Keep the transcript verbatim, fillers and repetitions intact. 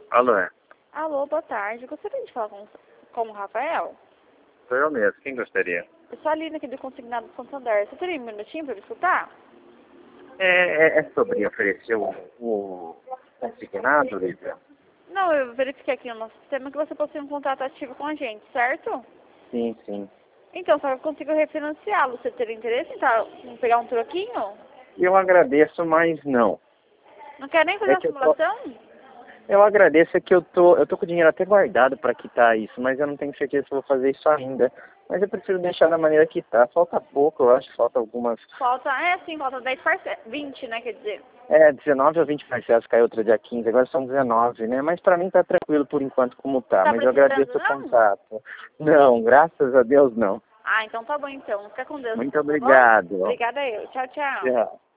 Alô, é? Alô, boa tarde. Gostaria de falar com, com o Rafael? Sou eu mesmo. Quem gostaria? Eu sou a Lina aqui do Consignado do Santander. Você teria um minutinho para me escutar? É, é, é sobre oferecer o, o consignado, Lívia? Não, eu verifiquei aqui no nosso sistema que você possui um contrato ativo com a gente, certo? Sim, sim. Então, só que eu consigo refinanciá-lo. Você teria interesse em, tá, em pegar um troquinho? Eu agradeço, mas não. Não quer nem fazer É uma que eu tô, simulação? eu agradeço, é que eu tô, eu tô com o dinheiro até guardado para quitar isso, mas eu não tenho certeza se vou fazer isso ainda. Mas eu prefiro deixar da maneira que tá. Falta pouco, eu acho, falta algumas... Falta, é sim, falta dez parcelas, vinte, né, quer dizer. É, dezenove ou vinte parcelas, caiu outra dia quinze, agora são dezenove, né? Mas pra mim tá tranquilo por enquanto como tá, Tá mas eu agradeço precisando, o não? contato. Não, graças a Deus não. Ah, então tá bom então. Fica com Deus Muito então, tá bom? obrigado. Obrigada eu. Tchau, tchau. Tchau.